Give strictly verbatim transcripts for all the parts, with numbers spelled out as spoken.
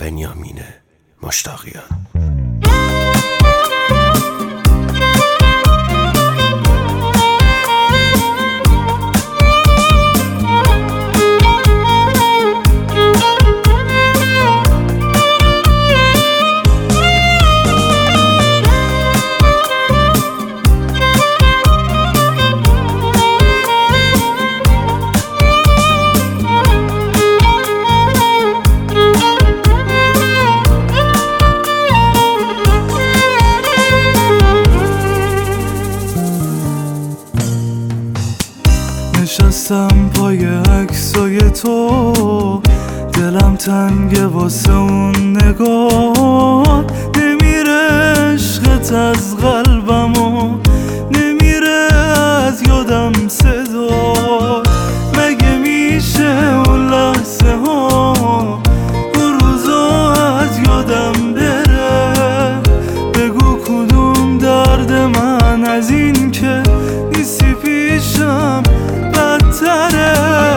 بنیامین مشتاقیان. نشستم پای عکسای تو، دلم تنگه واسه اون نگاه. نمیره عشقت از قلبم و نمیره از یادم صدا. مگه میشه اون لحظه ها اون روزا از یادم بره؟ بگو کدوم درد من از این که نیستی پیشم بدتره.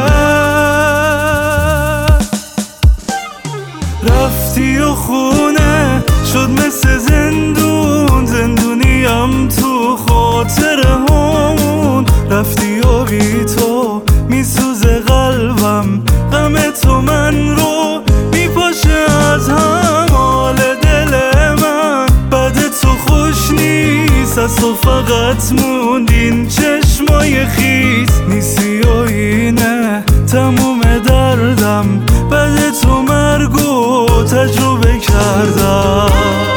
رفتی و خونه شد مثل زندون، زندونیم تو خاطره همون. رفتی و بی تو میسوزه قلبم، غم تو من رو میپاشه از هم. حال دل من بعد تو خوش نیست، از تو فقط موندین چشمای خیس. نیستی و اینه تموم دردم، بعد تو مرگو تجربه کردم.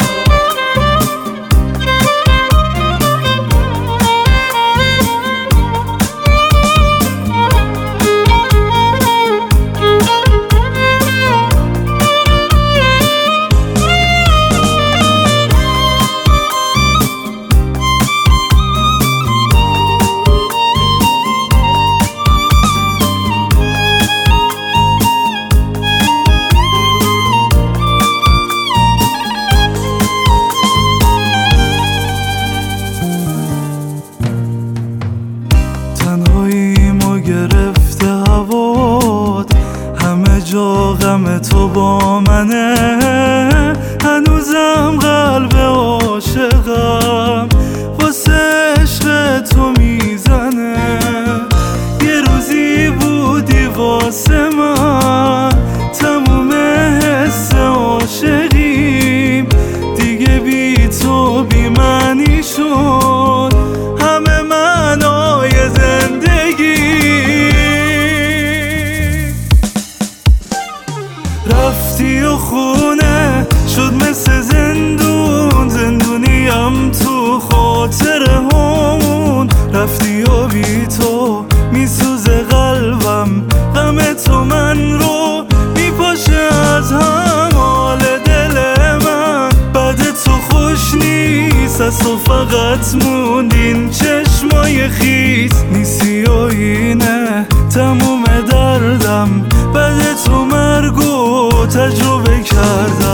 تنهاییمو گرفته هوات، همه جا غم تو با منه. هنوزم قلب عاشقم واسه عشق تو میزنه. یه روزی بودی واسه من تموم حس عاشقیم، دیگه بی تو بی معنی شد همه معنای زندگی. رفتی و خونه شد مثل زندون، زندونیم تو خاطره همون. رفتی و بی تو میسوزه قلبم، غم تو من رو میپاشه از هم. حال دل من بعد تو خوش نیست، از تو فقط موندین چشمای خیس. نیستی و اینه تموم دردم، بعد تو مرگو تجربه کردم.